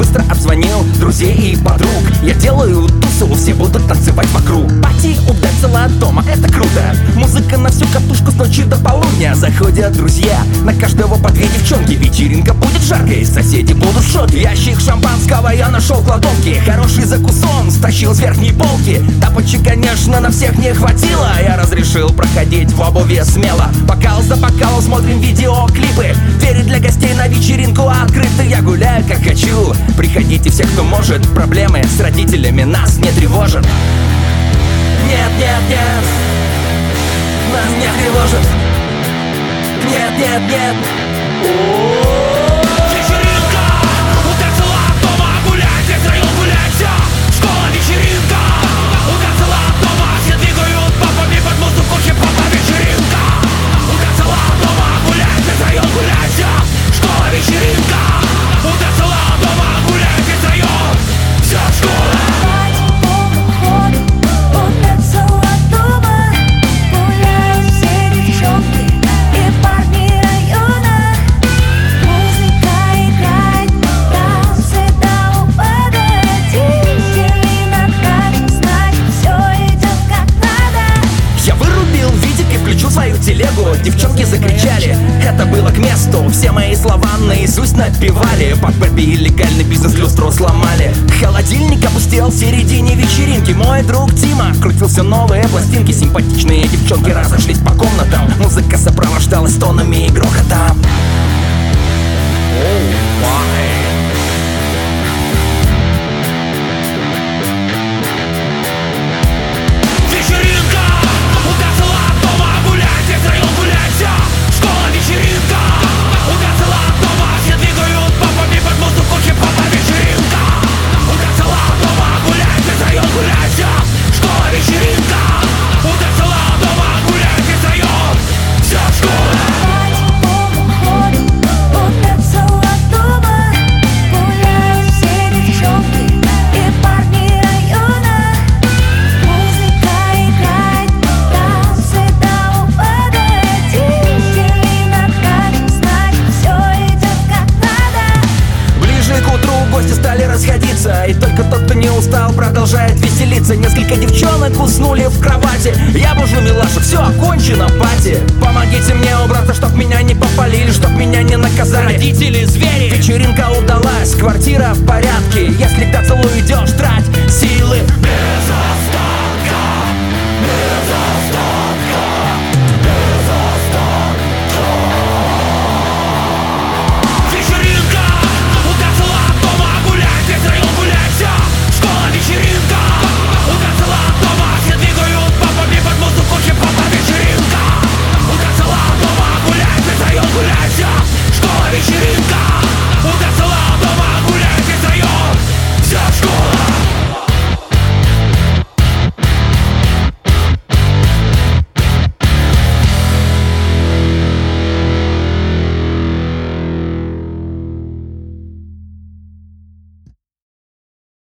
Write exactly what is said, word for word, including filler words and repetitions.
быстро обзвонил друзей и подруг. Я делаю тусу, все будут танцевать вокруг. Пати ударила от дома, это круто. Музыка на всю катушку с ночи до полудня. Заходят друзья, на каждого по две девчонки. Вечеринка будет жаркой, соседи будут в шоке. Ящик шампанского я нашел в кладовке. Хороший закусон стащил с верхней полки. Тапочек, конечно, на всех не хватило. Я разрешил проходить в обуви смело. Бокал за бокалом смотрим видеоклипы. Двери для гостей на вечеринку открыты. Я гуляю как хочу, приходите все, кто может. Проблемы с родителями нас не тревожат. Нет, нет, нет, нас не тревожит. Нет, нет, нет. Вечеринка, утащила от дома, гулять, весь район гулять, все. Школа, вечеринка, утащила от дома, все двигают попами под музыку хип-хопа. Вечеринка, утащила от дома, гулять, весь район гулять, все. Школа, вечеринка, утащила от дома, гулять, весь район, вся школа. Свою телегу, девчонки закричали, это было к месту. Все мои слова наизусть напевали. Под Бэби и легальный бизнес люстру сломали. Холодильник опустел в середине вечеринки. Мой друг Тима крутил все новые пластинки. Симпатичные девчонки разошлись по комнатам. Музыка сопровождалась тонами и грохотом. И только тот, кто не устал, продолжает веселиться. Несколько девчонок уснули в кровати. Я бужу милашу, все окончено, пати. Помогите мне убраться, чтоб меня не попалили, чтоб меня не наказали родители, звери. Вечеринка удалась, квартира в порядке. Если к Дацелу идешь,